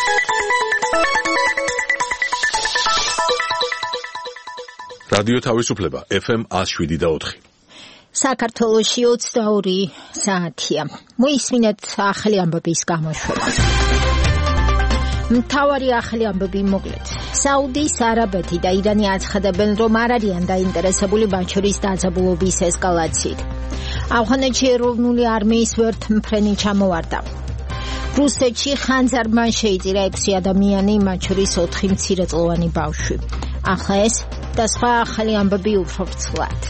რადიო თავისუფლება FM 107.4. საქართველოში 22 საათია. მოისმინეთ ახალი ამბების გამოშვება. მთავარი ახალი ამბები მოკლედ. საუდის არაბეთი და ირანი აცხადებენ, რომ არ არიან დაინტერესებული მათ შორის დაძაბულობის ესკალაციით. ავღანეთში ეროვნული არმიის ვერთმფრენი ჩამოვარდა. რუსეთში ხანძარმა შეიწირა 6 ადამიანი, მათ შორის 4 მცირეწლოვანი ბავშვი. ახლა ეს და სხვა ახალი ამბები უფრო ვრცლად.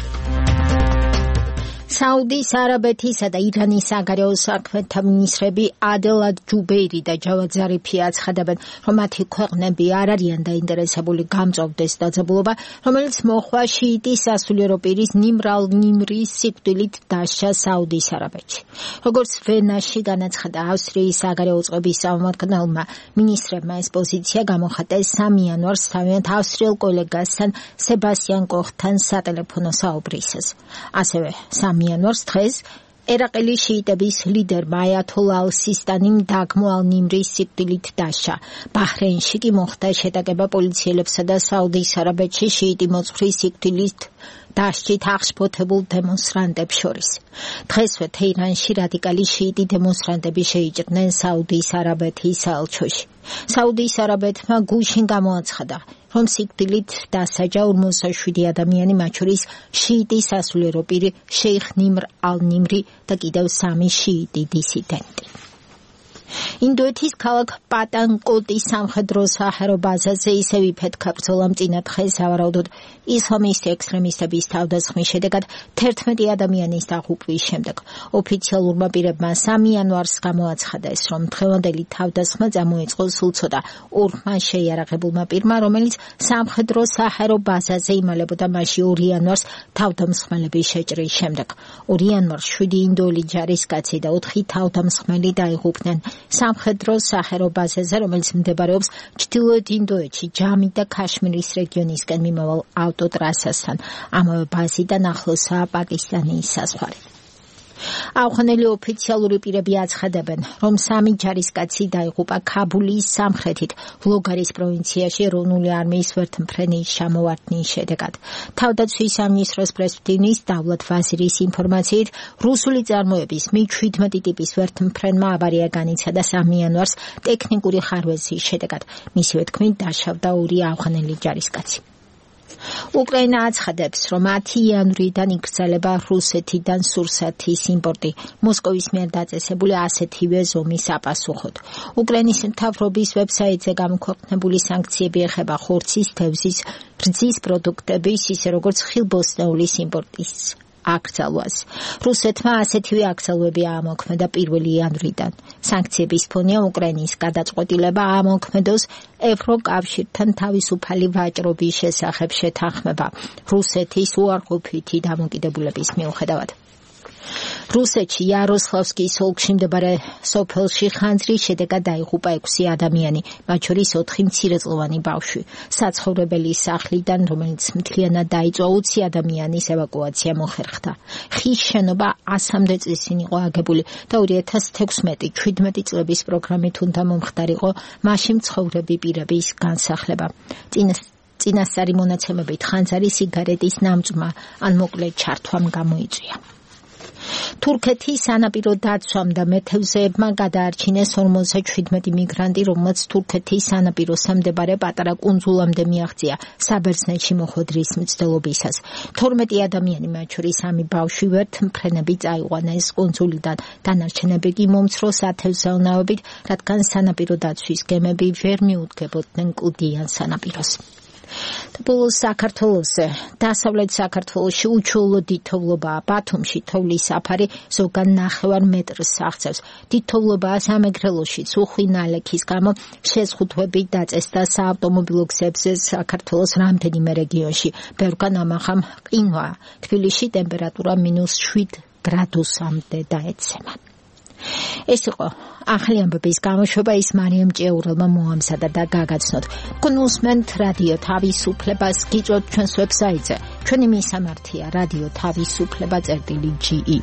საუდის არაბეთისა და ირანის საგარეო საქმეთა მინისტრები ადელ ჯუბეირი და ჯავად ზარიფი აცხადებენ, რომ მათი ქვეყნები არ არიან დაინტერესებული გამწვავდეს დაძაბულობა, რომელიც მოხდა შიიტის სასულიერო პირის ნიმრ ალ-ნიმრის სიკვდილით დასჯა საუდის არაბეთში. როგორც ვენაში განაცხადა ავსტრიის საგარეო წყობის წარმომადგენელმა მინისტრებმა, ეს პოზიცია გამოხატეს 3 იანვარს თავიანთ ავსტრიელ კოლეგასთან სებასტიან კოხთან სატელეფონო საუბრისას. ასევე 3 იანვარს დღეს ერაყელი შიიტების ლიდერმა აიათოლა ალ-სისტანიმ დაგმო ალ-ნიმრის სიკვდილით დასჯა. ბაჰრეინში კი მოხდა შეტაკება პოლიციელებსა და საუდის არაბეთში შიიტი მოძღვრის სიკვდილით დასჯით აღშფოთებულ დემონსტრანტებს შორის. დღესვე თეირანში რადიკალი შიიტი დემონსტრანტები შეიჭრნენ საუდის არაბეთის საელჩოში. საუდის არაბეთმა გუშინ გამოაცხადა, რომ სიკვდილით დასაჯა 47 ადამიანი, მათ შორის შიიტის სასულიერო პირი შეიხ ნიმრ ალ-ნიმრი და კიდევ 3 შიიტი დისიდენტი. ინდოეთის ქალაქ პატანკოტის სამხედრო საჰაერო ბაზაზე ისევ იფეთქა ბრძოლა მწინა დღეს, სავარაუდოდ ისლამისტი ექსტრემისტების თავდასხმის შედეგად 11 ადამიანის დაღუპვის შემდეგ. ოფიციალურმა პირებმა 3 იანვარს გამოაცხადეს, რომ დღევანდელი თავდასხმა წამოიწყო სულ ცოტა ორმა შეიარაღებულმა პირმა, რომელიც სამხედრო საჰაერო ბაზაზე იმალებოდა მასში 2 იანვარს თავდამსხმელების შეჭრის შემდეგ. 2 იანვარს 7 ინდოელი ჯარისკაცი და 4 თავდამსხმელი დაიღუპნენ სამხედრო საჰაერო ბაზაზე, რომელიც მდებარეობს ჩრდილოეთ ინდოეთში, ჯამი და ქაშმირის რეგიონისკენ მიმავალ ავტოტრასასთან. ამავე ბაზიდან ახლოსაა პაკისტანის საზღვარი. ავღანელი ოფიციალური პირები აცხადებენ, რომ 3 ჯარისკაცი დაიღუპა ქაბულის სამხრეთით, ლოგარის პროვინციაში ეროვნული არმიის ვერთმფრენის ჩამოვარდნის შედეგად. თავდაცვის სამინისტროს პრესმდივნის დავლათ ვაზირის ინფორმაციით, რუსული წარმოების Mi-17 ტიპის ვერთმფრენმა ავარია განიცადა 3 იანვარს ტექნიკური ხარვეზის შედეგად. მისივე თქმით, დაშავდა 2 ავღანელი ჯარისკაცი. უკრაინა აცხადებს, რომ 10 იანვრიდან იკრძალება რუსეთიდან სურსათის იმპორტი, მოსკოვის მიერ დაწესებული ასეთივე ზომის აპასუხოდ. უკრაინის მთავრობის ვებსაიტზე გამოქვეყნებული სანქციები ეხება ხორცის, თევზის, რძის პროდუქტების, ისე როგორც ხილბოსტნეულის იმპორტის აკრძალვას. რუსეთმა ასეთივე აკრძალვები აამოქმედა 1 იანვრიდან. სანქციების ფონია უკრაინის გადაწყვეტილება აამოქმედოს ევროკავშირთან თავისუფალი ვაჭრობის შესახებ შეთანხმება რუსეთის უარყოფითი დამოკიდებულების მიუხედავად. რუსეთში იაროსლავსკის ოლქში მდებარე სოფელში ხანძრის შედეგად დაიღუპა 6 ადამიანი, მათ შორის 4 მცირეწლოვანი ბავშვი. საცხოვრებელი სახლიდან, რომელიც მთლიანად დაიწვა, 20 ადამიანის ევაკუაცია მოხერხდა. ხის შენობა 100-მდე წლის წინ იყო აგებული და 2016-17 წლების პროგრამით უნდა მომხდარიყო მასში მცხოვრები პირების განსახლება. წინასწარი მონაცემებით ხანძარი სიგარეტის ნამწვმა ან მოკლედ ჩართვამ გამოიწვია. თურქეთის სანაპირო დაცვამ და მეთევზეებმა გადაარჩინეს 57 მიგრანტი, რომელსაც თურქეთის სანაპიროსთან მდებარე პატარა კუნძულამდე მიაღწია საბერძნეთში მოხვედრის მცდელობისას. 12 ადამიანი, მათ შორის 3 ბავშვი, ვერთმფრენები წაიყვანეს კუნძულიდან. დანარჩენები კი მომცრო სათევზაონავებით, რადგან სანაპირო დაცვის გემები ვერ მიუდგებოდნენ კლდიან სანაპიროს. ბოლოს საქართველოსზე, დასავლეთ საქართველოში უჩვეულო დიდთოვლობაა. ბათუმში თოვლის საფარი ზოგან 9 მეტრს აღწევს. დიდთოვლობაა სამეგრელოშიც. უხვი ნალექის გამო შეზღუდვები დაწესდა საავტომობილო გზებზე საქართველოს რამდენიმე რეგიონში. ბევრგან ამაღამ ყინვაა. თბილისში ტემპერატურა -7 გრადუსამდე დაეცემა. ეს იყო ახალი ამბების გამოშვება, ის მარიამ ჭეურელმა მოამზადა და გაგაცნოთ. გუნუსმენთ რადიო თავისუფლებას, გიწვევთ ჩვენს ვებსაიტზე. ჩვენი მისამართია რადიო თავისუფლება.ge.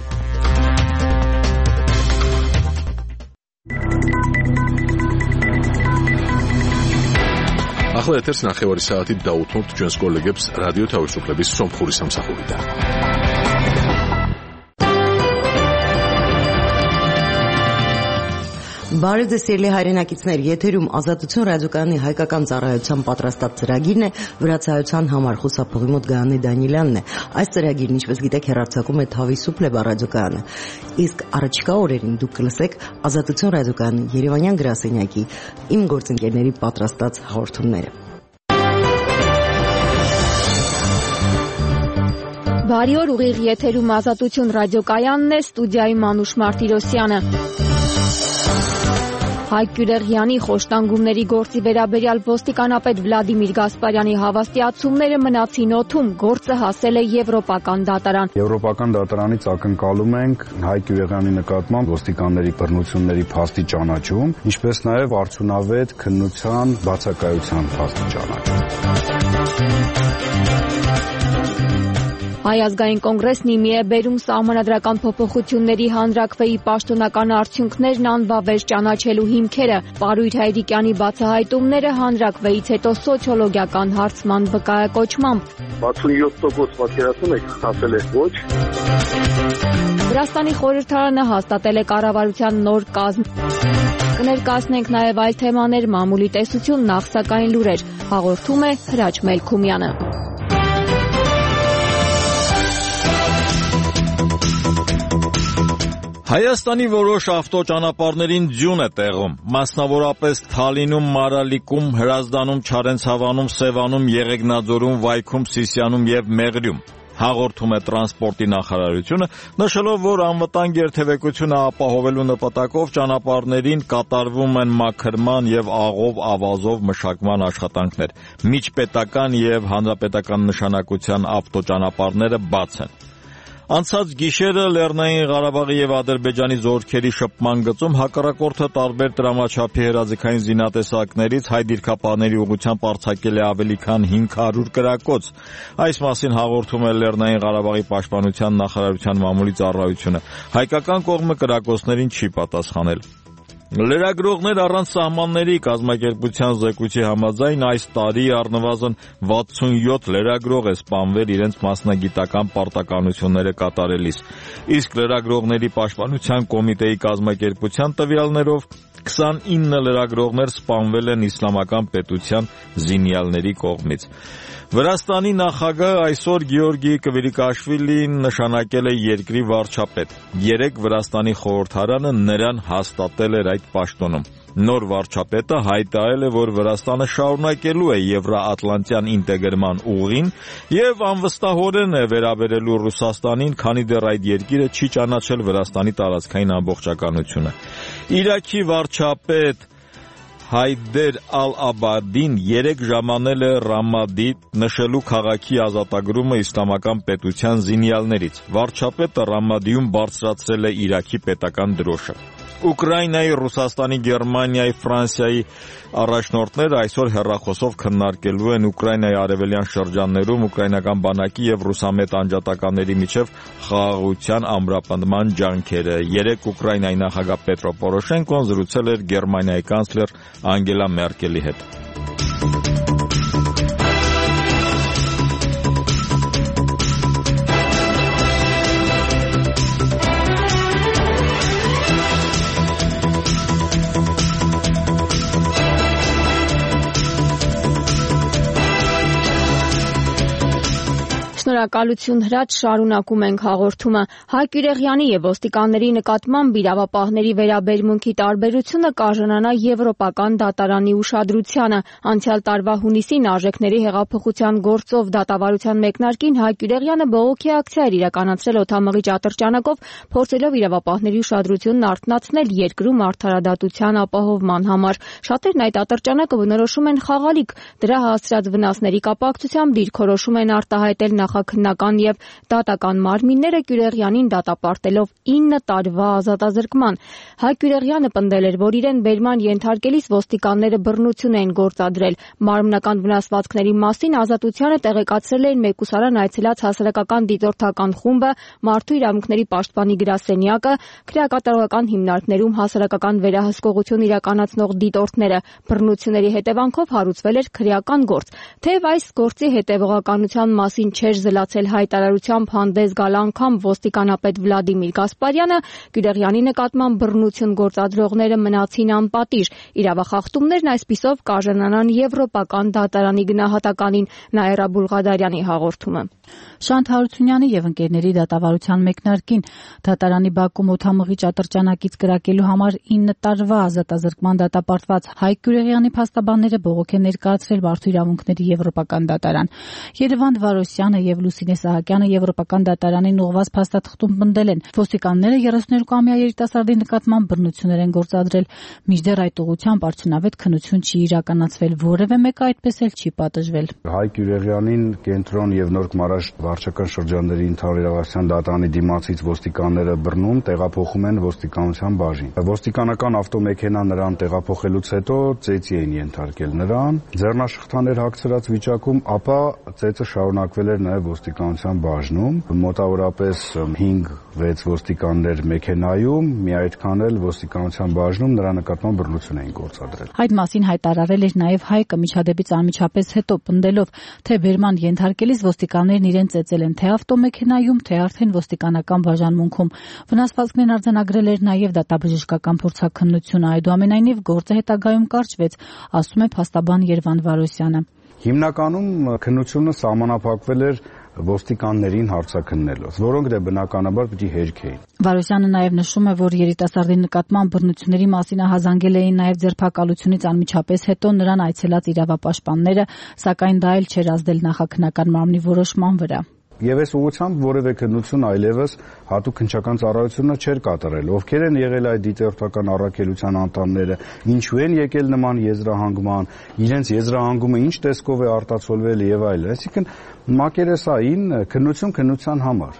ახლა ეთერს 9 საათით დაუთმობთ ჩვენს კოლეგებს რადიო თავისუფლების სომხური სამსახურიდან. Բարև ձեզ սիրելի հայրենակիցներ, եթերում Ազատություն ռադիոկայանի հայկական ծառայության պատրաստած ծրագիրն է, վրացայության համար խոսափողի մոտ Գայանե Դանիելյանն է։ Այս ծրագիրն, ինչպես գիտեք, հեռարձակում է Թավիսուփլեբա ռադիոկայանը։ Իսկ առաջիկա օրերին դուք կլսեք Ազատություն ռադիոկայանի Երևանյան գրասենյակի իմ գործընկերների պատրաստած հաղորդումները։ Բարի օր, ուղիղ եթերում Ազատություն ռադիոկայանն է, ստուդիայում Մանուշ Մարտիրոսյանը։ Հայկ Գյուլերյանի խոշտանգումների գործի վերաբերյալ ոստիկանապետ Վլադիմիր Գասպարյանի հավաստիացումները մնացին օդում, գործը հասել է Եվրոպական դատարան։ Եվրոպական դատարանից ակնկալում ենք Հայկ Գյուլերյանի նկատմամբ ոստիկանների բռնությունների փաստի ճանաչում, ինչպես նաև արդյունավետ քննության բացակայության փաստի ճանաչում։ Հայ ազգային կոնգրեսն իմի է բերում սահմանադրական փոփոխությունների հանրաքվեի պաշտոնական արդյունքներն անվավեր ճանաչելու հիմքերը։ Պարույր Հայրիկյանի բացահայտումները հանրաքվեից հետո սոցիոլոգիական հարցման վկայակոչմամբ։ 67% պատկերացնում եք, ասել է ոչ։ Վրաստանի խորհրդարանը հաստատել է կառավարության նոր կազմ։ Կներկայացնենք նաև այլ թեմաներ, մամուլի տեսություն, նախ սակայն լուրեր։ Հաղորդում է Հրաչ Մելքումյանը։ Հայաստանի որոշ ավտոճանապարհներին ձյուն է տեղում, մասնավորապես Թալինում, Մարալիկում, Հրազդանում, Չարենցավանում, Սևանում, Եղեգնաձորում, Վայքում, Սիսիանում եւ Մեղրիում։ Հաղորդում է տրանսպորտի նախարարությունը, նշելով, որ անվտանգ երթևեկությունը ապահովելու նպատակով ճանապարհներին կատարվում են մաքրման եւ աղով ավազով մշակման աշխատանքներ։ Միջպետական եւ հանրապետական նշանակության ավտոճանապարհները բաց են։ Անցած գիշերը Լեռնային Ղարաբաղի եւ Ադրբեջանի զորքերի շփման գծում հակառակորդը տարբեր դրամաչափի հրաձգային զինատեսակներից հայ դիրքապահների ուղղությամբ արձակել է ավելի քան 500 կրակոց։ Այս մասին հաղորդում է Լեռնային Ղարաբաղի պաշտպանության նախարարության մամուլի ծառայությունը։ Հայկական կողմը կրակոցներին չի պատասխանել։ Լրագրողներ առանց սահմանների կազմակերպության զեկույցի համաձայն այս տարի առնվազն 67 լրագրող է սպանվել իրենց մասնագիտական պարտականությունները կատարելիս, իսկ լրագրողների պաշտպանության կոմիտեի կազմակերպության տվյալներով 29 լրագրողներ սպանվել են իսլամական պետության զինյալների կողմից։ Վրաստանի նախագահ այսօր Գեորգի Կվիրիկաշվիլին նշանակել է երկրի վարչապետ։ Երեկ Վրաստանի խորհրդարանը նրան հաստատել էր այդ պաշտոնում։ Նոր վարչապետը հայտարարել է, որ Վրաստանը շարունակելու է եվրոատլանտյան ինտեգրման ուղին եւ անվստահորեն է վերաբերելու Ռուսաստանին, քանի դեռ այդ երկիրը չի ճանաչել Վրաստանի տարածքային ամբողջականությունը։ Իրաքի վարչապետ Հայդեր Ալ-Աբադին 3 ժամանել է Ռամադի, նշելու քաղաքի ազատագրումը իսլամական պետության զինյալներից։ Վարչապետը Ռամադիում բարձրացրել է Իրաքի պետական դրոշը։ Ուկրաինայի, Ռուսաստանի, Գերմանիայի, Ֆրանսիայի առաջնորդները այսօր հեռախոսով քննարկելու են Ուկրաինայի արևելյան շրջաններում ուկրաինական բանակի եւ ռուսամետ անջատականների միջև խաղաղության ամրապնդման ջանքերը։ Երեկ Ուկրաինայի նախագահ Պետրո Պորոշենկոն զրուցել էր Գերմանիայի կանցլեր Անգելա Մերկելի հետ։ Շնորհակալություն Հրաչ, շարունակում ենք հաղորդումը։ Հայկ Գյուլերյանի եւ ոստիկանների նկատմամբ իրավապահների վերաբերմունքի տարբերությունը կարժանանա Եվրոպական դատարանի ուշադրությանը։ Անցյալ տարվա հունիսին արժեքների հեղափոխության գործով դատավարության մեկնարկին Հայկ Գյուլերյանը բողոքի ակցիա էր իրականացրել օդամղիչ ատրճանակով, փորձելով իրավապահների ուշադրությունն արթնացնել երկրում արդարադատության ապահովման համար։ Շատերն այդ ատրճանակը բնորոշում են խաղալիք, դրա հասցրած վնասների կապակցությամբ դիրքորոշում են արտահայտել նախագահ նախաքննական եւ դատական մարմինները Կյուրեղյանին դատապարտելով 9 տարվա ազատազրկման։ Հայկ Կյուրեղյանը պնդել էր, որ իրեն բերման ենթարկելիս ոստիկանները բռնություն էին գործադրել։ Մարմնական վնասվածքների մասին ազատությանը տեղեկացրել էին մեկուսարան այցելած հասարակական դիտորդական խումբը, Մարդու իրավունքների պաշտպանի գրասենյակը, քրեակատարողական հիմնարկներում հասարակական վերահսկողություն իրականացնող դիտորդները։ Բռնությունների հետևանքով հարուցվել էր քրեական գործ։ Թեև այս գործի հետևողականության մասին չէր զլացել հայտարարությամբ հանդես գալ անգամ ոստիկանապետ Վլադիմիր Գասպարյանը, Կյուրեղյանի նկատմամբ բռնություն գործադրողները մնացին անպատիժ։ Իրավախախտումներն այսպիսով կարժանանան Եվրոպական դատարանի գնահատականին։ Նաիրա Բուլղադարյանի հաղորդումը։ Շանթ Հարությունյանի եւ ընկերների դատավարության մեկնարկին դատարանի Բաքվում օդամղիչ ատրճանակից կրակելու համար 9 տարվա ազատազրկման դատապարտված Հայկ Կյուրեղյանի փաստաբանները բողոք են ներկայացրել Մարդու իրավունքների Եվրոպական դատարան։ Երևանդ Վարոսյանը եւ Լուսինե Սահակյանը Եվրոպական դատարանին ուղղված փաստաթղթում պնդել են, ոստիկանները 32-ամյա երիտասարդի նկատմամբ բռնություններ են գործադրել, մինչդեռ այդ ուղղությամբ արդյունավետ քննություն չի իրականացվել, որևէ մեկը այդպես էլ չի պատժվել։ Հայկ Կյուրեղյանին կենտրոն եւ Նորք Մարաշ վարչական շրջանների ընդհանրավետարան դատարանի դիմացից ոստիկանները բռնում տեղափոխում են ոստիկանության բաժին։ Ոստիկանական ավտոմեքենա նրան տեղափոխելուց հետո ծեծի էին ենթարկել նրան, ձեռնաշխտաներ հագցրած վիճակում, ապա ծեծը շարունակվել էր նաեւ ոստիկանության բաժնում, մոտավորապես 5-6 ոստիկաններ մեքենայում, մի այդքան էլ ոստիկանության բաժնում նրա նկատմամբ բռնություն էին գործադրել։ Այդ մասին հայտարարել էր նաեւ Հայկը միջադեպից անմիջապես հետո պնդելով, թե բերման ենթարկելիս ոստիկաններն իրեն ծեծել են թե ավտոմեքենայում, թե արդեն ոստիկանական բաժանմունքում։ Վնասվածքներն արձանագրել էր նաեւ դատաբժշկական փորձաքննությունը, այդուամենայնիվ գործը հետագայում կարճվեց, ասում է փաստաբան Երվանդ Վարոսյանը։ Հիմնականում քննությունը սահմանափակվել էր ոստիկաններին հարցաքննելով, որոնք դե բնականաբար պիտի հերքեին։ Վարոսյանը նաև նշում է, որ երիտասարդի նկատմամբ բռնությունների մասին ահազանգել էին նաև ձերբակալությունից անմիջապես հետո նրան այցելած իրավապաշտպանները, սակայն դա էլ չէր ազդել նախաքննական մարմնի որոշման վրա։ Եվ այս ուղղությամբ որևէ քննություն այլևս հատուկ քննչական ծառայությունը չէր կատարել։ Ովքեր են եղել այդ դիտորդական առաքելության անդամները, ինչու են եկել նման եզրահանգման, իրենց եզրահանգումը ինչ տեսքով է արտացոլվել եւ այլն։ Այսինքն մակերեսային քննություն քննության համար։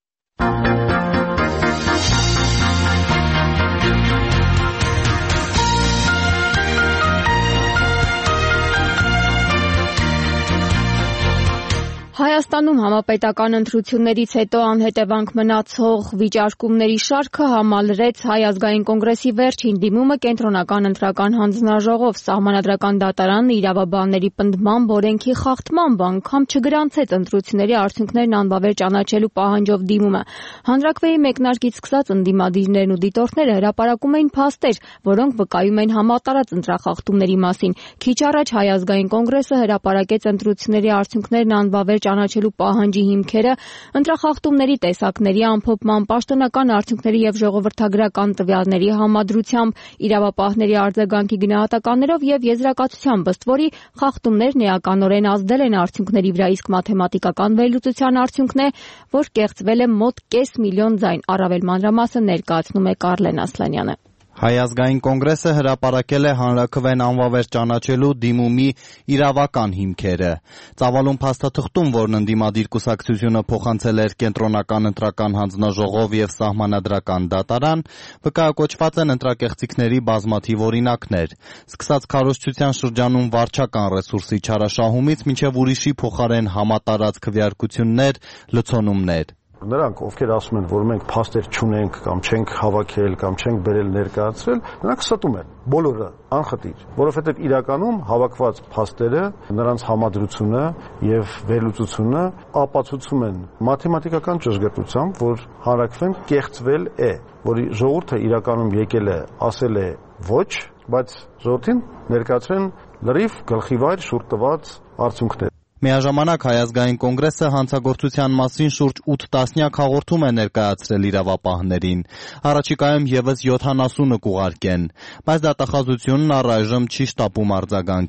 Հայաստանում համապետական ընտրություններից հետո անհետևանք մնացող վիճարկումների շարքը համալրեց Հայ ազգային կոնգրեսի վերջին դիմումը կենտրոնական ընտրական հանձնաժողով։ Սահմանադրական դատարանը իրավաբանների պնդմամբ օրենքի խախտմամբ անգամ չգրանցեց ընտրությունների արդյունքներն անբավեր ճանաչելու պահանջով դիմումը։ Հանրաքվեի մեկնարկից սկսած ընդդիմադիրներն ու դիտորդները հրապարակում էին փաստեր, որոնք վկայում են համատարած ընտրախախտումների մասին։ Քիչ առաջ Հայ ազգային կոնգրեսը հրապարակեց ընտրությունների արդյունքներն անբավեր ճանաչելու պահանջի հիմքերը, ընտրախախտումների տեսակների ամփոփման, պաշտոնական արդյունքների եւ ժողովրդագրական տվյալների համադրությամբ, իրավապահների արձագանքի գնահատականներով եւ եզրակացությամբ, ըստ որի խախտումներն էականորեն ազդել են արդյունքների վրա, իսկ մաթեմատիկական վերլուծության արդյունքն է, որ կեղծվել է մոտ 500,000 ձայն։ Առավել մանրամասը ներկայացնում է Կարլեն Ասլանյանը։ Հայ ազգային կոնգրեսը հրապարակել է հանրաքվեն անվավեր ճանաչելու դիմումի իրավական հիմքերը։ Ծավալուն փաստաթղթում, որն ընդդիմադիր կուսակցությունը փոխանցել էր կենտրոնական ընտրական հանձնաժողով եւ սահմանադրական դատարան, վկայակոչված են ընտրակեղծիքների բազմաթիվ օրինակներ, սկսած քարոզչության շրջանում վարչական ռեսուրսի չարաշահումից մինչեւ ուրիշի փոխարեն համատարած քվեարկություններ, լցոնումներ։ Նրանք, ովքեր ասում են, որ մենք փաստեր չունենք կամ չենք հավաքել կամ չենք բերել ներկայացրել, նրանք ստում են բոլորը անխտիր, որովհետև իրականում հավաքված փաստերը, նրանց համադրությունը եւ վերլուծությունը ապացուցում են մաթեմատիկական ճշգրտությամբ, որ հանրաքվեն կեղծվել է, որի ժողովուրդը իրականում եկել է, ասել է ոչ, բայց ժողովրդին ներկայացրեն լրիվ գլխիվայր շուրջ տված արդյունքներ։ Միաժամանակ Հայ ազգային կոնգրեսը հանցագործության մասին շուրջ 8 տասնյակ հաղորդում է ներկայացրել իրավապահներին։ Առաջիկայում եւս 70 կուղարկեն, բայց դատախազությունն առայժմ չի շտապում արձագանքել։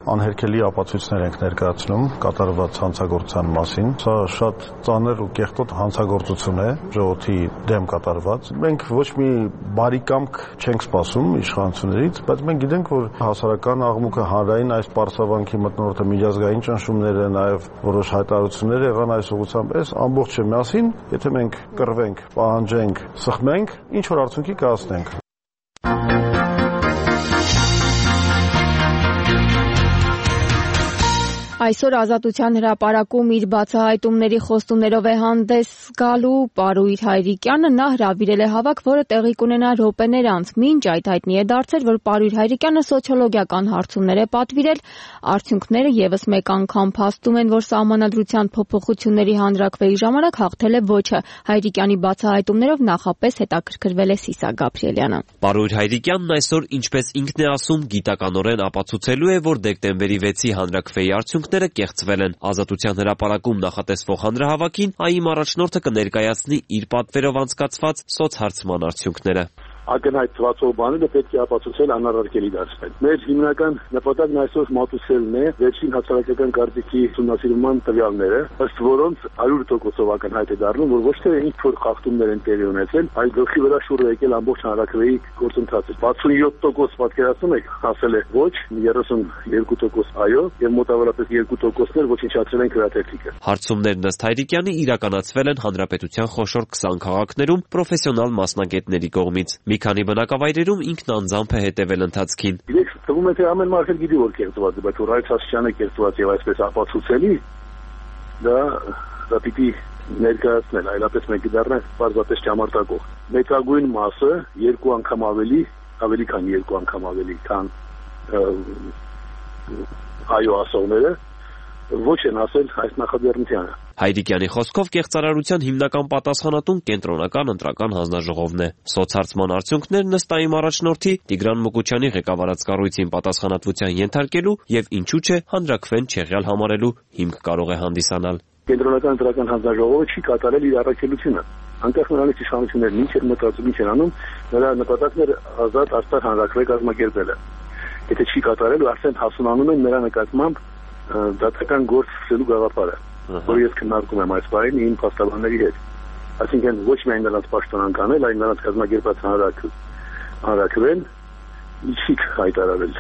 Անհերքելի ապացույցներ ենք ներկայացնում կատարված հանցագործության մասին։ Սա շատ ծանր ու կեղտոտ հանցագործություն է ժողովրդի դեմ կատարված։ Մենք ոչ մի բարի կամք չենք սպասում իշխանություններից, բայց մենք գիտենք, որ հասարակական աղմուկը հանրային այս պարսավանքի մթնոլորտը միջազգային ճնշումները, նաև որոշ հայտարարություններ եղան այս ուղղությամբ, այս ամբողջը միասին, եթե մենք կռվենք, պահանջենք, սխմենք, ինչ որ արդյունքի կհասնենք։ Այսօր Ազատության հրապարակում իր բացահայտումների խոստումներով է հանդես գալու Պարույր Հայրիկյանը։ Նա հրավիրել է հավաք, որը տեղի կունենա րոպեներ անց։ Մինչ այդ հայտնի է դարձել, որ Պարույր Հայրիկյանը սոցիոլոգիական հարցումներ է պատվիրել։ Արդյունքները եւս մեկ անգամ փաստում են, որ Սահմանադրության փոփոխությունների հանրաքվեի ժամանակ հաղթել է ոչը։ Հայրիկյանի բացահայտումներով նախապես հետաքրքրվել է Սիսա Գաբրիելյանը։ Պարույր Հայրիկյանն այսօր, ինչպես ինքն է ասում, գիտականորեն ապացուցելու է, որ դեկտեմբերի 6-ի հանրաքվեի արդյունքները կեղծվել են։ Ազատության հրապարակում նախատեսվող հանրահավաքին ԱԻ առաջնորդը կներկայացնի իր պատվերով անցկացված սոցհարցման արդյունքները։ Ակնհայտ թվացող բաները պետք է ապացուցել անառարկելի դարձնել։ Մեր հիմնական նպատակն այսօր մատուցելն է վերջին հասարակական կարծիքի ուսումնասիրման տվյալները, ըստ որոնց 100%-ով ակնհայտ է դառնում, որ ոչ թե ինչ որ խախտումներ են տեղի ունեցել, այլ գլխի վրա շուռ է եկել ամբողջ հանրաքվեի գործընթացը։ 67% պատկերացնում եք, ասել է ոչ, 32% այո, եւ մոտավորապես 2%-ներ ոչնչացրել են քրատերթիկը։ Հարցումներն ըստ Հայրիկյանի իրականացվել են հանրապետության խոշոր 20 քաղաքներում պրոֆեսիոնալ մասնագետների կողմից։ Մի քանի բնակավայրերում ինքն անձամբ է հետևել ընթացքին։ Գիտեք, թվում է թե ամեն մարդ գիտի որ կերտված է, բայց որ այս հասցեանը կերտված եւ այսպես ապացուցելի, դա պիտի ներկայացնել, այլապես մենք դառնանք պարզապես ճամարտակող։ Մեծագույն մասը երկու անգամ ավելի քան երկու անգամ ավելի, քան այո ասողները ոչ են ասել այս նախաձեռնությանը։ Հայրիկյանի խոսքով կեղծարարության հիմնական պատասխանատուն կենտրոնական ընտրական հանձնաժողովն է։ Սոցհարցման արդյունքներն ըստ ԱԻ առաջնորդի Տիգրան Մուկուչյանի ղեկավարած կառույցին պատասխանատվության ենթարկելու եւ ինչու՞ չէ հանրաքվեն չեղյալ համարելու հիմք կարող է հանդիսանալ։ Կենտրոնական ընտրական հանձնաժողովը չի կատարել իր առաքելությունը։ Անկախ նրանից իշխանություններն ինչ են մտածում, ինչ են անում, նրա նպատակն էր ազատ Արցախ հանրաքվե կազմակերպելը։ Եթե չի կատարել, արդեն հասունանում են նրա նկատմամբ դատական գործ սկսելու գաղափարը, որ ես քննարկում եմ այս բանին իմ փաստաբանների հետ։ Այսինքն ոչ միայն նրանց պաշտոնան կանել, այլ նրանց կազմակերպած հանրաքվեն ինչի հայտարարել։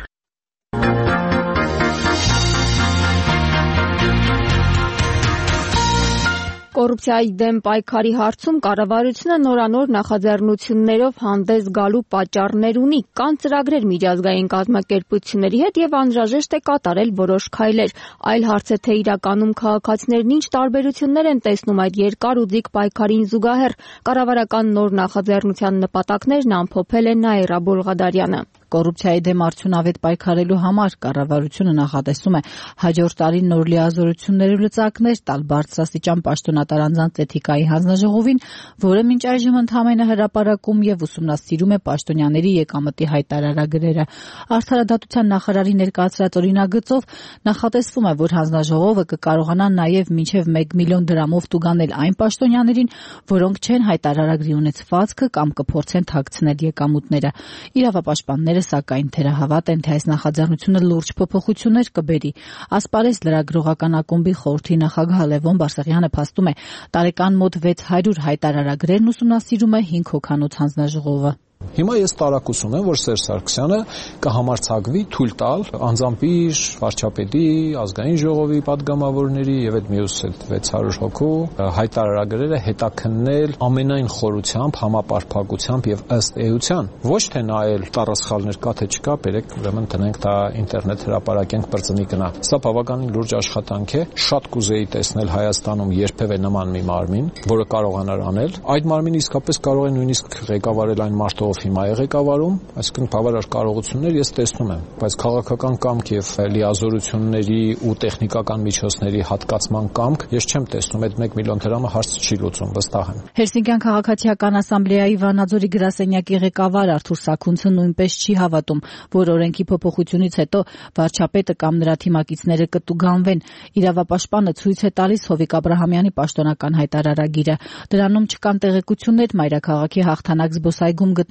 Կոռուպցիայի դեմ պայքարի հարցում կառավարությունը նորանոր նախաձեռնություններով հանդես գալու պատճառներ ունի։ Կան ծրագրեր միջազգային կազմակերպությունների հետ եւ անհրաժեշտ է կատարել որոշ քայլեր։ Այլ հարց է, թե իրականում քաղաքացիներն ինչ տարբերություններ են տեսնում այդ երկար ու ձիգ պայքարին զուգահեռ։ Կառավարական նոր նախաձեռնության նպատակներն ամփոփել է Նաիրա Բոլղադարյանը։ Կոռուպցիայի դեմ արդյունավետ պայքարելու համար կառավարությունը նախատեսում է հաջորդ տարի նոր լիազորություններ ու լծակներ տալ բարձրաստիճան պաշտոնատար անձանց էթիկայի հանձնաժողովին, որը մինչ այժմ ընդհանրապես հրապարակում եւ ուսումնասիրում է պաշտոնյաների եկամտի հայտարարագրերը։ Արդարադատության նախարարի ներկայացրած օրինագծով նախատեսվում է, որ հանձնաժողովը կկարողանա նաեւ մինչեւ 1 միլիոն դրամով տուգանել այն պաշտոնյաներին, որոնք չեն հայտարարագրի ունեցվածքը կամ կփորձեն թաքցնել եկամուտները։ Իրավապաշտպանները սակայն թերահավատ են, թե այս նախաձեռնությունը լուրջ փոփոխություններ կբերի։ Ասպարեզ լրագրողական ակումբի խորհրդի նախագահ Լևոն Բարսեղյանը փաստում է, տարեկան մոտ 600 հայտարարագրերն ուսումնասիրում է 5 հոգանոց հանձնաժողովը։ Հիմա ես տարակուսում եմ, որ Սերժ Սարգսյանը կհամարձակվի թույլ տալ անձամբ իր վարչապետի, ազգային ժողովի падգամավորների եւ այդ մյուս 600 հոգու հայտարարագրերը հետաքննել ամենայն խորությամբ, համապարփակությամբ եւ ըստ էության։ Ոչ թե նայել տառասխալներ կա թե չկա, բերեք ուրեմն տնենք դա ինտերնետ հրապարակենք բրծնի գնա։ Սա բավականին լուրջ աշխատանք է։ Շատ կուզեի տեսնել Հայաստանում երբևէ նման մի մարմին, որը կարողանար անել։ Այդ մարմինը իսկապես կարող է նույնիսկ ղեկավարել այն մարդով հիմա է ղեկավարում, այսինքն բավարար կարողություններ ես տեսնում եմ, բայց քաղաքական կամք եւ լիազորությունների ու տեխնիկական միջոցների հատկացման կամք ես չեմ տեսնում, այդ 1 միլիոն դրամը հարց չի լուծում, վստահ եմ։ Հելսինկյան քաղաքացիական ասամբլեայի Վանաձորի գրասենյակի ղեկավար Արթուր Սաքունցը նույնպես չի հավատում, որ օրենքի փոփոխությունից հետո վարչապետը կամ նրա թիմակիցները կտուգանվեն։ Իրավապաշտպանը ցույց է տալիս Հովիկ Աբրահամյանի պաշտոնական հայտարարագիրը։ Դրանում չկան տեղեկություններ մայրաքաղաքի հաղթանակ զբոսայգում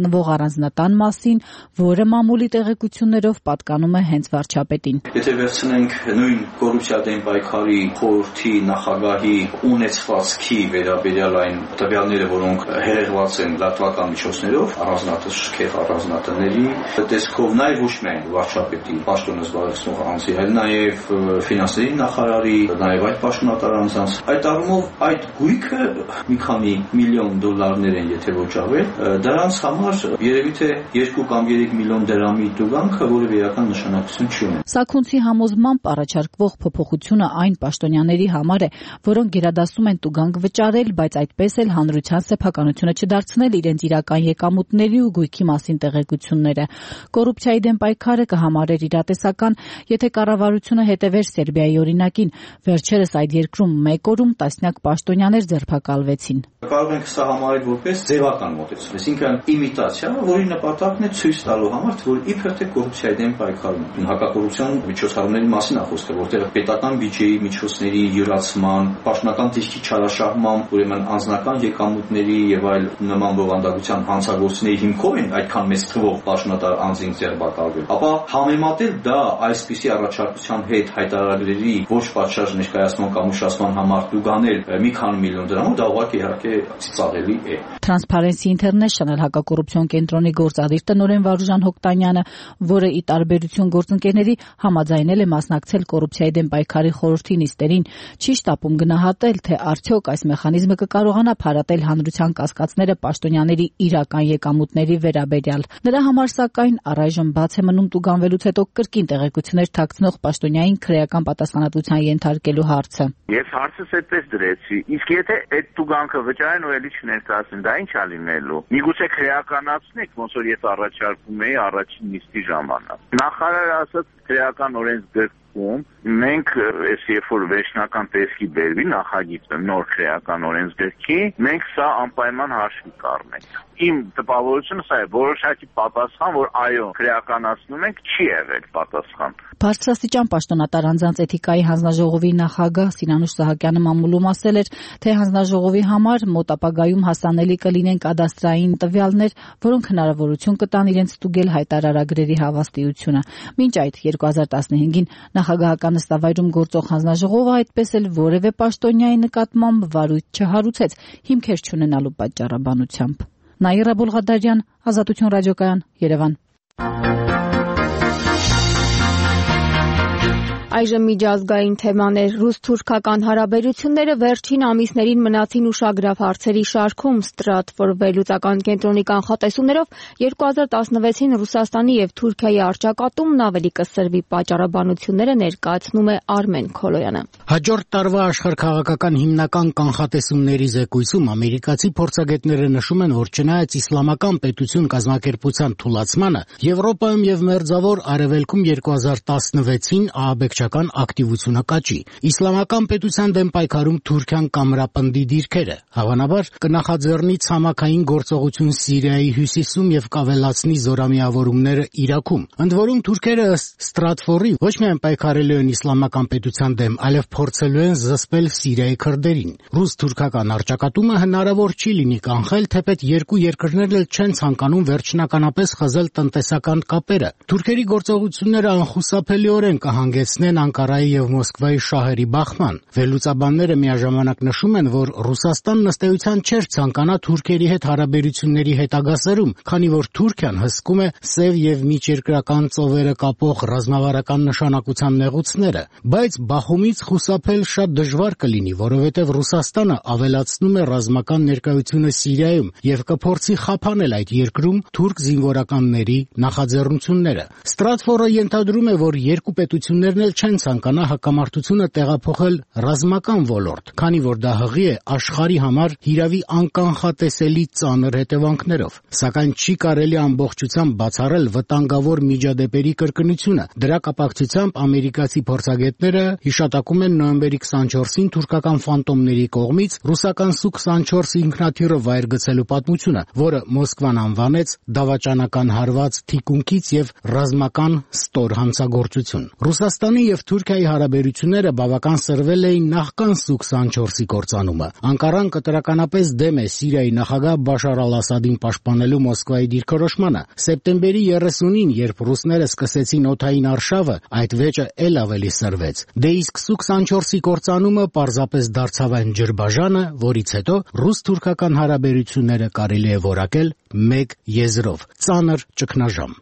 գտնվող առանձնատան մասին, որը մամուլի տեղեկություններով պատկանում է հենց վարչապետին։ Եթե վերցնենք նույն կոռուպցիա դեմ պայքարի խորհրդի նախագահի ունեցվածքի վերաբերյալ այն տվյալները, որոնք հերեղված են լրատվական միջոցներով, առանձնատաշքեղ առանձնատների տեսքով նաև ոչ միայն վարչապետի պաշտոնը զբաղեցնող անձի, այլ նաև ֆինանսների նախարարի, նաև այդ պաշտոնատար անձանց, այդ առումով այդ գույքը մի քանի միլիոն դոլարներ են, եթե ոչ ավել, դրանց համար երևի թե 2 կամ 3 միլիոն դրամի տուգանքը որևէ իրական նշանակություն չի ունի։ Սաքունցի համոզմամբ առաջարկվող փոփոխությունը այն պաշտոնյաների համար է, որոնք գերադասում են տուգանք վճարել, բայց այդպես էլ հանրության սեփականությունը չդարձնել իրենց իրական եկամուտների ու գույքի մասին տեղեկությունները։ Կոռուպցիայի դեմ պայքարը կհամարեր իրատեսական, եթե կառավարությունը հետևեր Սերբիայի օրինակին։ Վերջերս այդ երկրում մեկ օրում տասնյակ պաշտոնյաներ ձերբակալվեցին։ Կարող ենք սա համարել որպես ձևական մոտեցում, այսինքն իմիտացիա, որի նպատակն է ցույց տալու համար, որ իբր թե կոռուպցիայի դեմ պայքարում հակակոռուպցիոն միջոցառումների մասին է խոսքը, որտեղ պետական բյուջեի միջոցների յուրացման, պաշտոնական դիրքի չարաշահման, ուրեմն անձնական եկամուտների եւ այլ նման բովանդակության հանցագործությունների հիմքով են այդքան մեծ թվով պաշտոնատար անձինք ձերբակալվել։ Ապա համեմատել դա այսպիսի առաջարկության հետ հայտարարագրերի ոչ պատշաճ ներկայացման կամ ուշացման համար տուգանել մի քանի միլիոն դրամով, դա ուղղակի իհարկե ծիծաղելի է։ Transparency International հակակոռուպցիոն կենտրոնի գործադիր տնօրեն Վարուժան Հոկտանյանը, որը ի տարբերություն գործընկերների համաձայնել է մասնակցել կոռուպցիայի դեմ պայքարի խորհրդի նիստերին, չի շտապում գնահատել, թե արդյոք այս մեխանիզմը կկարողանա փարատել հանրության կասկածները պաշտոնյաների իրական եկամուտների վերաբերյալ։ Նրա համար սակայն առայժմ բաց է մնում տուգանվելուց հետո կրկին տեղեկություններ թաքցնող պաշտոնյային քրեական պատասխանատվության ենթարկելու հարցը։ Ես հարցս այդպես դրեցի, իսկ եթե այդ տուգանքը վճարեն ու էլի չներկայացնեն, դա ինչ է լինելու։ Միգուցե քրեականացնեք, ոնց որ ես առաջարկում էի առաջին նիստի ժամանակ։ Նախարարը ասաց քրեական օրենսգրքում մենք այս երբ որ վերջնական տեսքի բերվի նախագիծը նոր քրեական օրենսգրքի, մենք սա անպայման հաշվի կառնենք։ Իմ տպավորությունը սա է, որոշակի պատասխան, որ այո, քրեականացնում ենք, չի եղել պատասխան։ Բարձրաստիճան պաշտոնատար անձանց էթիկայի հանձնաժողովի նախագահ Սինանուշ Սահակյանը մամուլում ասել էր, թե հանձնաժողովի համար մոտ ապագայում հասանելի կլինեն կադաստրային տվյալներ, որոնք հնարավորություն կտան իրենց ստուգել հայտարարագրերի հավաստիությունը։ Մինչ այդ 2015-ին նախագահական նստավայրում գործող հանձնաժողովը այդպես էլ որևէ պաշտոնյայի նկատմամբ վարույթ չհարուցեց հիմքեր չունենալու պատճառաբանությամբ։ Նաիրա Բոլղադարյան, Ազատություն ռադիոկայան, Երևան։ Այժմ միջազգային թեմաներ։ Ռուս-թուրքական հարաբերությունները վերջին ամիսներին մնացին ուշագրավ հարցերի շարքում։ Stratfor վերլուծական կենտրոնի կանխատեսումներով 2016-ին Ռուսաստանի եւ Թուրքիայի առճակատումն ավելի կսրվի պատճառաբանությունները ներկայացնում է Արմեն Քոլոյանը։ Հաջորդ տարվա աշխարհքաղաքական հիմնական կանխատեսումների զեկույցում ամերիկացի փորձագետները նշում են, որ չնայած իսլամական պետություն կազմակերպության թուլացմանը, Եվրոպայում եւ Մերձավոր Արևելքում 2016-ին ահաբեկչական ակտիվությունը կաճի։ Իսլամական պետության դեմ պայքարում Թուրքիան կամրապնդի դիրքերը, հավանաբար կնախաձեռնի ցամաքային գործողություն Սիրիայի հյուսիսում եւ կավելացնի զորամիավորումները Իրաքում։ Ընդ որում թուրքերը ըստ Stratfor-ի ոչ միայն պայքարելու են իսլամական պետության դեմ, այլև փորձելու են զսպել Սիրիայի քրդերին։ Ռուս-թուրքական առճակատումը հնարավոր չի լինի կանխել, թեպետ երկու երկրներն էլ չեն ցանկանում վերջնականապես խզել տնտեսական կապերը։ Թուրքերի գործողությունները անխուսափելիորեն կհանգեցնեն Անկարայի եւ Մոսկվայի շահերի բախման։ Վերլուծաբանները միաժամանակ նշում են, որ Ռուսաստանն ըստ էության չէր ցանկանա թուրքերի հետ հարաբերությունների հետագա սերում, քանի որ Թուրքիան հսկում է սև եւ միջերկրական ծովերը կապող ռազմավարական նշանակության նեղուցները, բայց Բախումից խուսափել շատ դժվար կլինի, որովհետեւ Ռուսաստանը ավելացնում է ռազմական ներկայությունը Սիրիայում եւ կփորձի խափանել այդ երկրում թուրք զինվորականների նախաձեռնությունները։ Stratfor-ը ենթադրում է, որ երկու պետություններն էլ չեն ցանկանա հակամարտությունը տեղափոխել ռազմական ոլորտ, քանի որ դա հղի է աշխարհի համար հիրավի անկանխատեսելի ծանր հետևանքներով։ Սակայն չի կարելի ամբողջությամբ բացառել վտանգավոր միջադեպերի կրկնությունը։ Դրա կապակցությամբ ամերիկացի փորձագետները հիշատակում են նոյեմբերի 24-ին թուրքական ֆանտոմների կողմից ռուսական Su-24 ինքնաթիռը վայր գցելու պատմությունը, որը Մոսկվան անվանեց դավաճանական հարված թիկունքից եւ ռազմական ստոր հանցագործություն։ Ռուսաստանի եւ Թուրքիայի հարաբերությունները բավական սրվել էին նախքան Սու-24-ի կործանումը։ Անկարան կտրականապես դեմ է Սիրիայի նախագահ Բաշար al-Ասադին պաշտպանելու Մոսկվայի դիրքորոշմանը։ Սեպտեմբերի 30-ին, երբ ռուսները սկսեցին օդային արշավը, այդ վեճը էլ ավելի սրվեց։ Դե իսկ Սու-24-ի կործանումը պարզապես դարձավ այն ջրբաժանը, որից հետո ռուս-թուրքական հարաբերությունները կարելի է որակել մեկ եզրով՝ ծանր ճգնաժամ։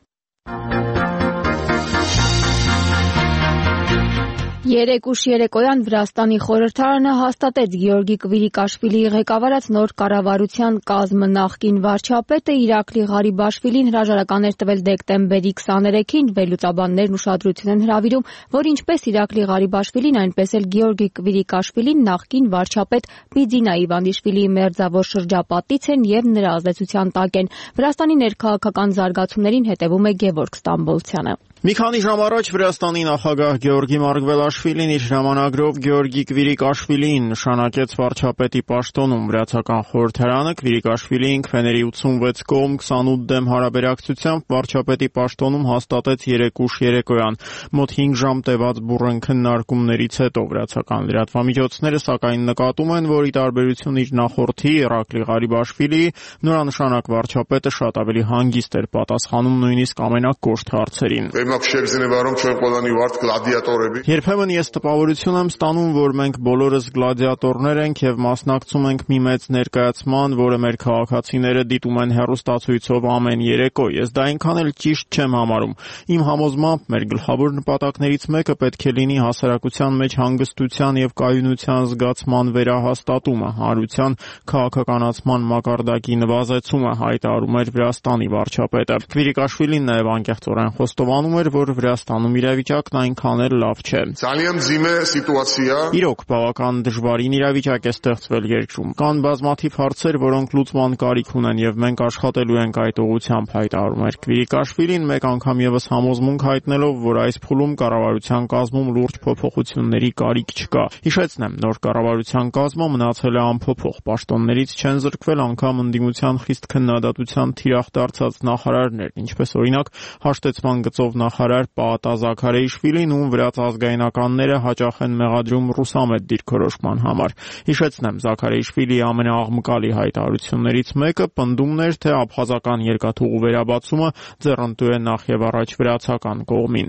Երեկուշ երեկոյան Վրաստանի խորհրդարանը հաստատեց Գեորգի Կվիրիկաշվիլիի ղեկավարած նոր կառավարության կազմը։ Նախկին վարչապետը Իրակլի Ղարիբաշվիլին հրաժարական էր տվել դեկտեմբերի 23-ին։ Վերլուծաբաններն ուշադրություն են հրավիրում, որ ինչպես Իրակլի Ղարիբաշվիլին, այնպես էլ Գեորգի Կվիրիկաշվիլին նախկին վարչապետ Բիձինա Իվանիշվիլիի մերձավոր շրջապատից են եւ նրա ազդեցության տակ են։ Վրաստանի ներքաղաքական զարգացումներին հետևում է Գևորգ Ստամբոլցյանը։ Մի քանի ժամ առաջ Վրաստանի նախագահ Գեորգի Մարգվելաշվիլին իր հրամանագրով Գեորգի Կվիրիկաշվիլիին նշանակեց վարչապետի պաշտոնում։ Վրացական խորհրդարանը Կվիրիկաշվիլիին քվեների 86 կողմ 28 դեմ հարաբերակցությամբ վարչապետի պաշտոնում հաստատեց երեկուշ երեկոյան։ Մոտ 5 ժամ տևած բուռն քննարկումներից հետո վրացական լրատվամիջոցները սակայն նկատում են, որ ի տարբերություն իր նախորդի Իրակլի Ղարիբաշվիլիի, նորանշանակ վարչապետը շատ ավելի հանգիստ էր պատասխանում նույնիսկ ամենակոշտ հարցերին։ Երբեմն ես տպավորություն եմ ստանում, որ մենք բոլորս գլադիատորներ ենք եւ մասնակցում ենք մի մեծ ներկայացման, որը մեր քաղաքացիները դիտում են հեռուստացույցով ամեն երեկո։ Ես դա այնքան էլ ճիշտ չեմ համարում։ Իմ համոզմամբ մեր գլխավոր նպատակներից մեկը պետք է լինի հասարակության մեջ հանգստության եւ կայունության զգացման վերահաստատումը, հարության քաղաքականացման մակարդակի նվազեցումը, հայտարարում էր Վրաստանի վարչապետը։ Կվիրիկաշվիլին նաեւ անկեղծորեն խոստովանում էր, որ Վրաստանում իրավիճակն այնքան էլ լավ չէ։ Իրոք բավական դժվարին իրավիճակ է ստեղծվել երկրում։ Կան բազմաթիվ հարցեր, որոնք լուծման կարիք ունեն եւ մենք աշխատելու ենք այդ ուղղությամբ, հայտարարում էր Կվիրիկաշվիլին, մեկ անգամ եւս համոզմունք հայտնելով, որ այս փուլում կառավարության կազմում լուրջ փոփոխությունների կարիք չկա։ Հիշեցնեմ, նոր կառավարության կազմը մնացել է անփոփոխ, պաշտոններից չեն զրկվել անգամ ընդդիմության խիստ քննադատության թիրախ դարձած նախարարներ, ինչպես օրինակ հաշտեցման գծով նախարար Պաատա Զաքարեիշվիլին, ում վրաց ազգայնականները հաճախ են մեղադրում ռուսամետ դիրքորոշման համար։ Հիշեցնեմ, Զաքարեիշվիլիի ամենաաղմկալի հայտարարություններից մեկը պնդումն էր, թե աբխազական երկաթուղու վերաբացումը ձեռնտու է նախ եւ առաջ վրացական կողմին։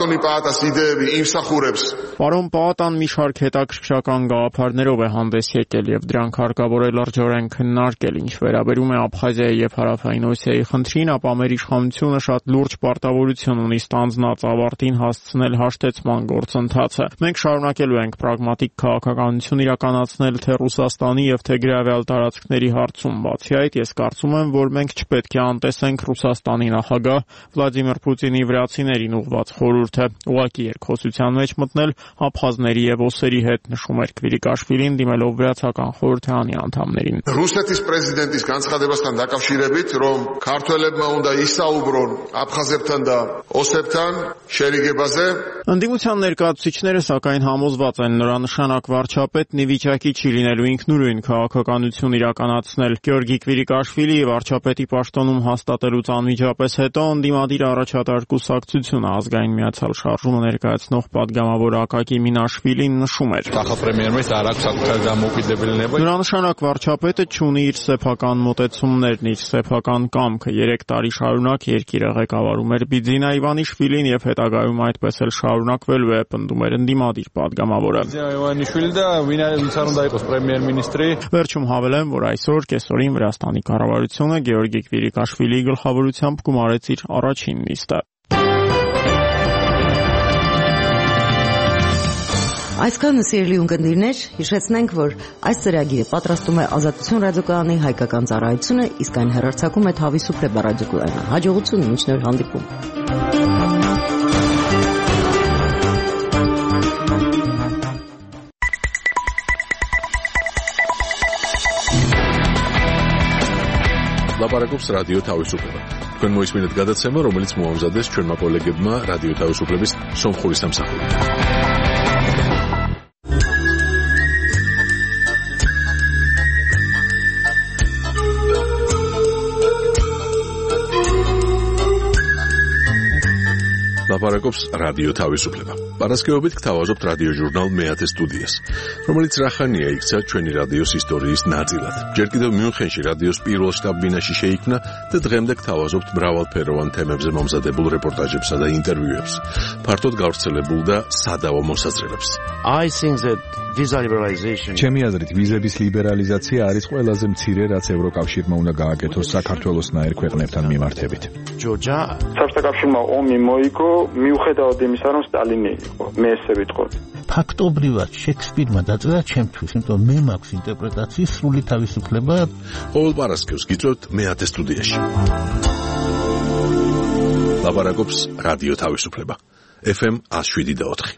Պարոն Պաատան մի շարք հետաքրքրական գաղափարներով է հանդես եկել եւ դրանք հարկավոր է լրջորեն քննարկել։ Ինչ վերաբերում է Աբխազիայի եւ Հարավային Օսիայի խնդրին, ապա մեր իշխանությունը շատ լուրջ պարտավորություն ունի ստանձնած ավարտին հասցնել հաշտեցման գործընթացը։ Մենք շարունակելու ենք պրագմատիկ քաղաքականություն իրականացնել թե Ռուսաստանի եւ թե գրավյալ տարածքների հարցում։ Բացի այդ, ես կարծում եմ, որ մենք չպետք է անտեսենք Ռուսաստանի նախագահ Վլադիմիր Պուտինի վրացիներին ուղղված խորհուրդը, ուղղակի երկխոսության մեջ մտնել աբխազների եւ օսերի հետ, նշում էր Կվիրիկաշվիլին, դիմելով վրացական խորհրդարանի անդամներին։ Ռուսეთის պրեզիդենտის განცხადებასთან დაკავშირებით, რომ ქართველებმა უნდა ისაუბრონ աբխազებთან და օսებთან շերիգեբազե Ընդդիմության ներկայացուցիչները սակայն համոզված են, նորանշանակ վարչապետն ի վիճակի չի լինելու ինքնուրույն քաղաքականություն իրականացնել։ Գեորգի Կվիրիկաշվիլիի վարչապետի պաշտոնում հաստատելուց անմիջապես հետո ընդդիմադիր առաջատար կուսակցությունը Ազգային միացյալ շարժումը ներկայացնող պատգամավոր Ակակի Մինաշվիլին նշում էր. Նորանշանակ վարչապետը չունի իր սեփական մոտեցումներն, իր սեփական կամքը։ 3 տարի շարունակ երկիրը ղեկավարում էր Բիձինա Իվանիշվիլին եւ հետագայում այդպես էլ շարունակվելու է, պնդում էր ընդդիմադիր պատգամավորը։ Վերջում հավելեմ, որ այսօր կեսօրին Վրաստանի կառավարությունը Գեորգի Կվիրիկաշվիլիի գլխավորությամբ գումարեց իր առաջին նիստը։ Այսքանը սիրելի ունկնդիրներ, հիշեցնենք, որ այս ծրագիրը պատրաստում է Ազատություն ռադիոկայանի հայկական ծառայությունը, իսկ այն հեռարձակում է Թավիսուփլե ռադիոկայանը։ Հաջողություն, մինչ նոր հանդիպում։ Լապարակობს ռադիո Թավիսուփլը։ Თქვენ მოისმინეთ გადაცემა, რომელიც მოამზადეს ჩვენმა კოლეგებმა რადიო თავისუფლების სომხური სამსახური. ლაპარაკობს რადიო თავისუფლება. პარასკევობით გთავაზობთ რადიო ჟურნალ მეათე სტუდიას, რომელიც რახანია იქცა ჩვენი რადიოს ისტორიის ნაწილად. ჯერ კიდევ მიუნხენში რადიოს პირველ შტაბ-ბინაში შეიქმნა და დღემდე გთავაზობთ მრავალფეროვან თემებზე მომზადებულ რეპორტაჟებსა და ინტერვიუებს, ფართოდ გავრცელებულ და სადავო მოსაზრებებს. ჩემი აზრით, ვიზების ლიბერალიზაცია არის ყველაზე მცირე, რაც ევროკავშირმა უნდა გააკეთოს საქართველოსნაირ ქვეყნებთან მიმართებით. საბჭოთა კავშირმა ომი მოიგო, მიუხედავად იმისა, რომ სტალინი იყო, მე ესე ვიტყოდი. ფაქტობრივად შექსპირმა დაწერა ჩემთვის, იმიტომ მე მაქვს ინტერპრეტაციის სრული თავისუფლება. ყოველ პარასკევს გიწევთ მეათე სტუდიაში. ლაპარაკობს რადიო თავისუფლება. FM 107.4.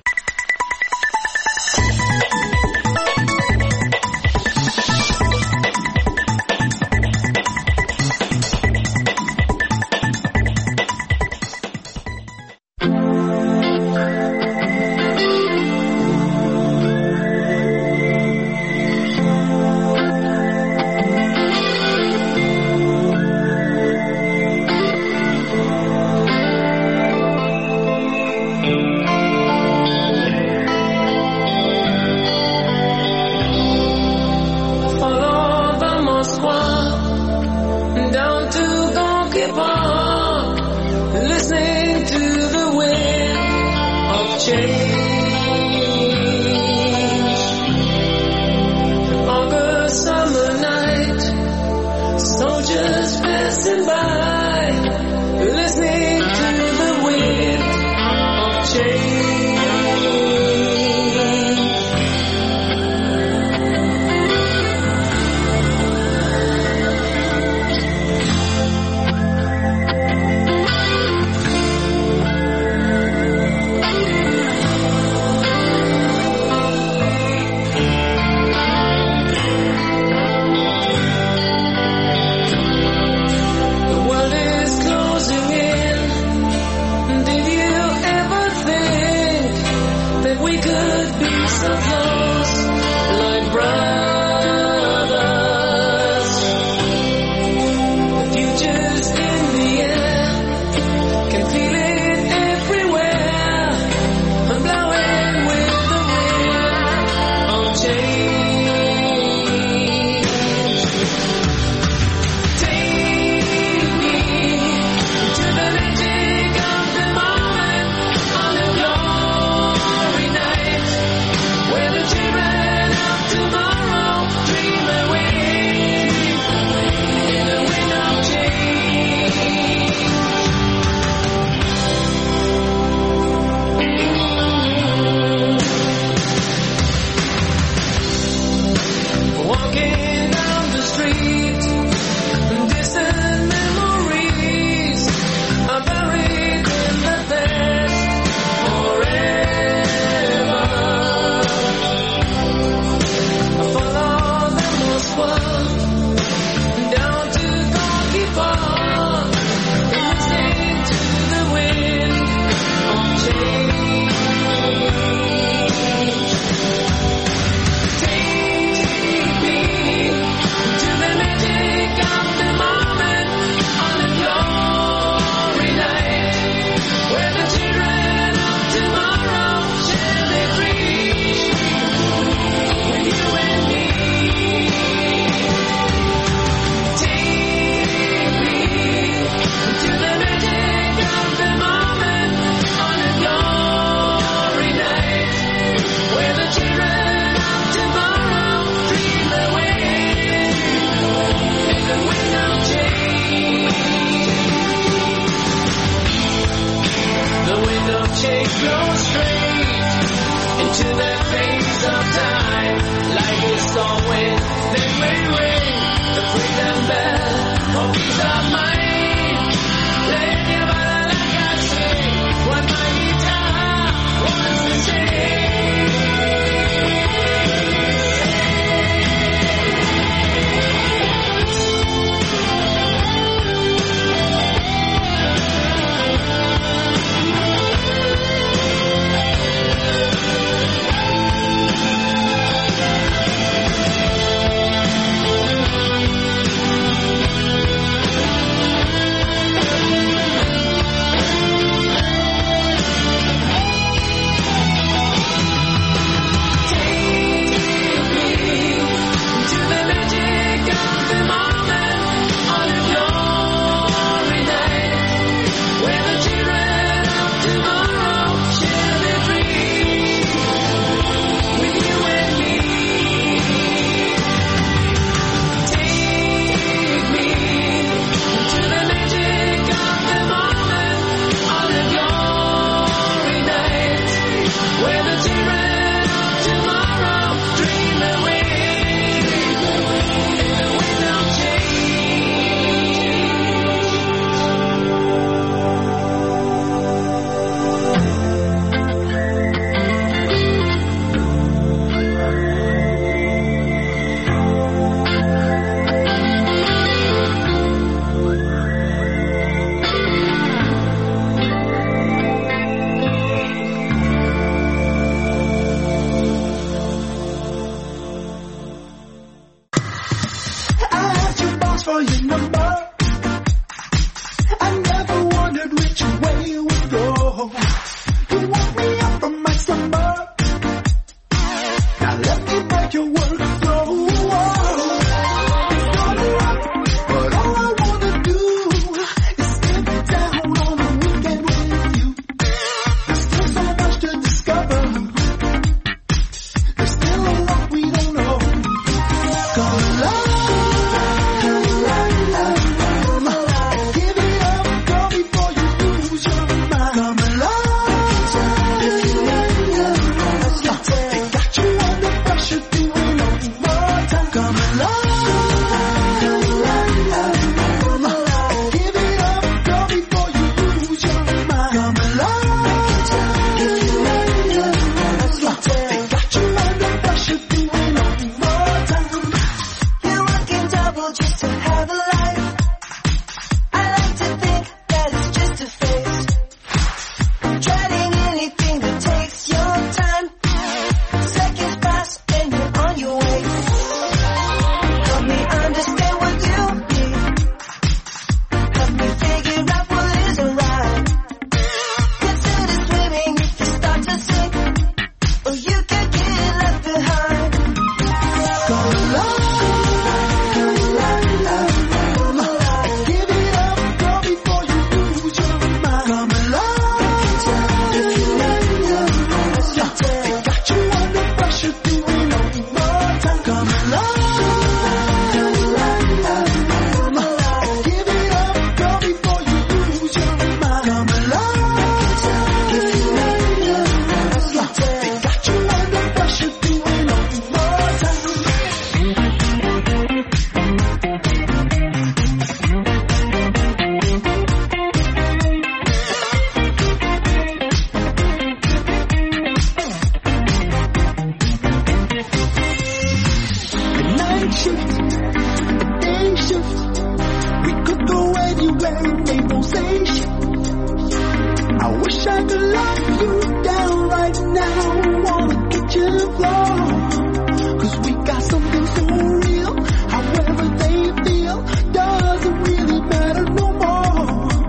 I wish I could lock you down right now on the kitchen floor. 'Cause we got something so real. However they feel doesn't really matter no more.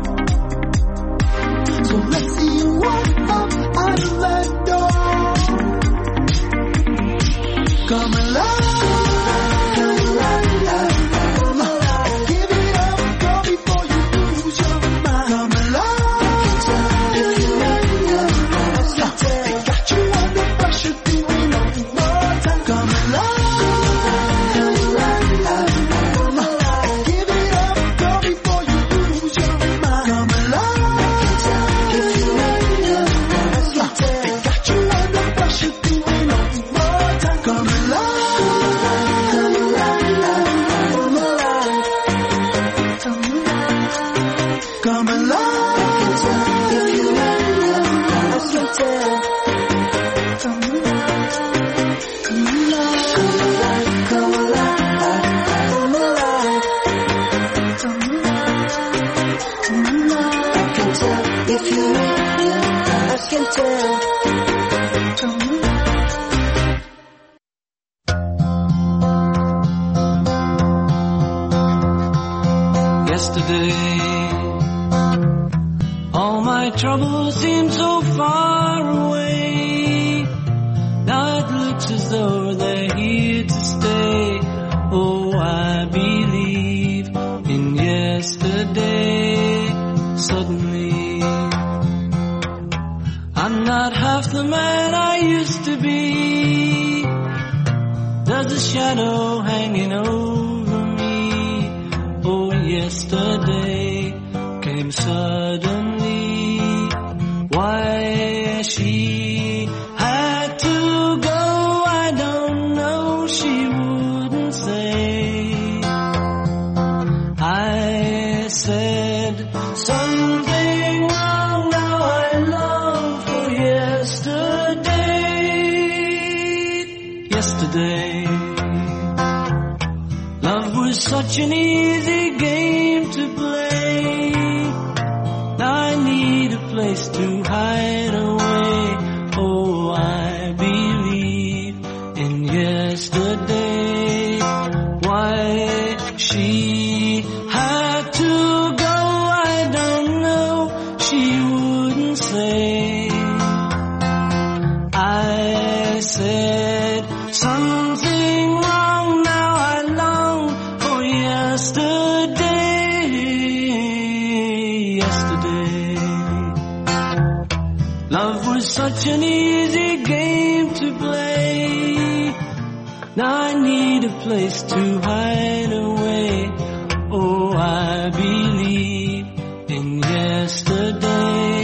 So let's see you walk up out of that door. Come alive. Troubles seem so far away. Now it looks as though they're here to stay. Oh, I believe in yesterday. Suddenly, I'm not half the man I used to be. There's a shadow hanging over me. Oh, yesterday came suddenly. Why she had to go, I don't know, she wouldn't say. I said something wrong, now I long for yesterday. Yesterday, love was such an easy game to play. Now I need a place to hide away. Oh, I believe in yesterday. Why she had to go, I don't know, she wouldn't say. I said something wrong, now I long for yesterday. Yesterday, love was such an easy game to play. Now I need a place to hide away. Oh, I believe in yesterday.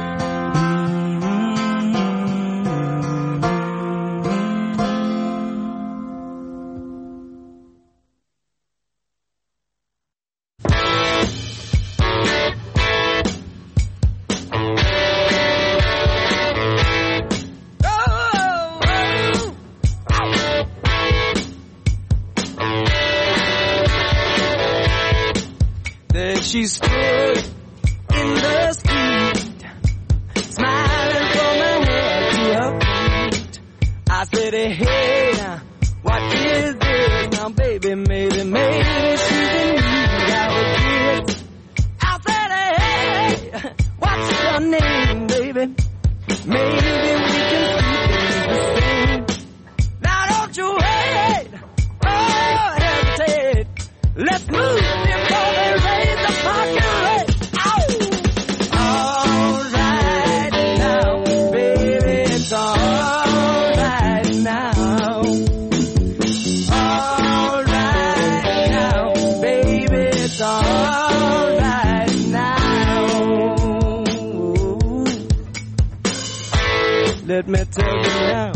She stood in the street, smiling from her head to her feet. I said, hey, now, what is this? Now, baby, maybe she's in need of a kiss. I said, hey, what's your name, baby? Maybe we can keep things the same. Now, don't you wait, oh, hesitate. Let's move before they raise the parking rate. Ow! All right now, baby, it's all right now. All right now, baby, it's all right now. Let me tell you now.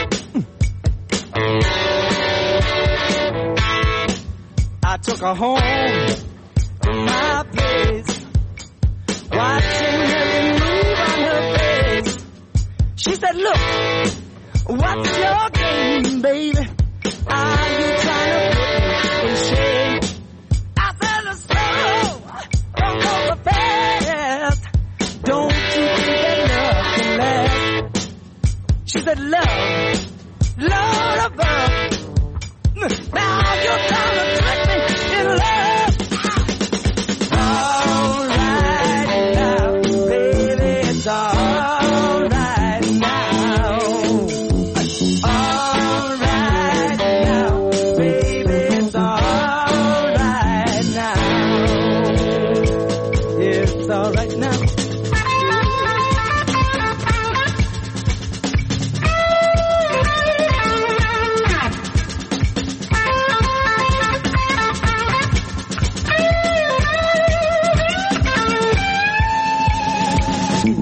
I took her home to my place, watching every move on her face. She said, look, what's your game, baby? Are you trying to put me in shame? I said, slow, don't go so fast. Don't you think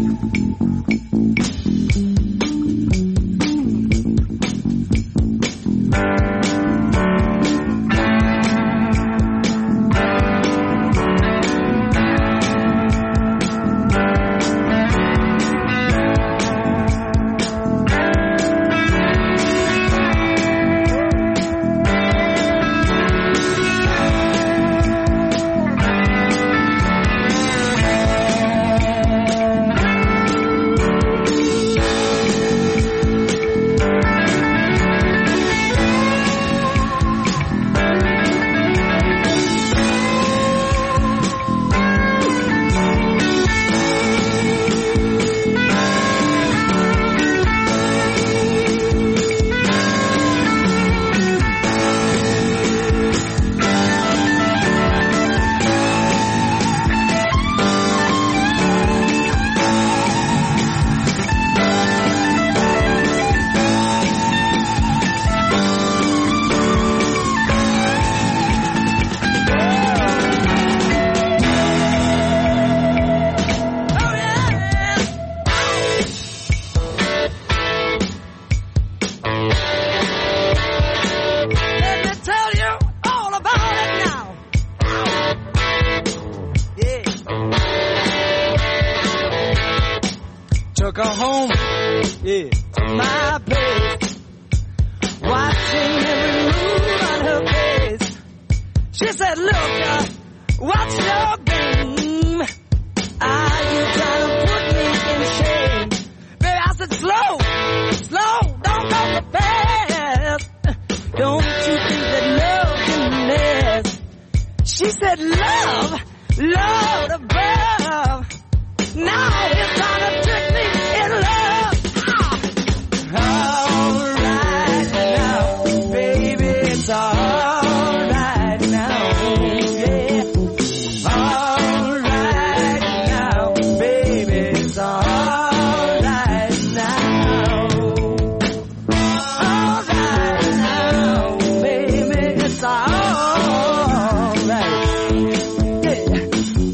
Took her home, yeah, to my place, watching every move on her face. She said, look, what's your game? Are you trying to put me in shame? Baby, I said, slow, don't go so fast. Don't you think that love can last? She said, love above. Now it's time to trick me in love. All right now, baby, it's all right now, yeah. All right now, baby, it's all right now. All right now, baby, it's all right. Yeah.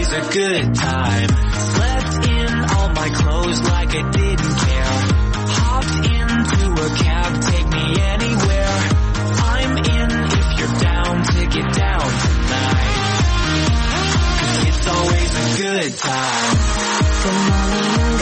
always a good time. Slept in all my clothes like I didn't care. Hopped into a cab, take me anywhere. I'm in if you're down to get down tonight. 'Cause it's always a good time.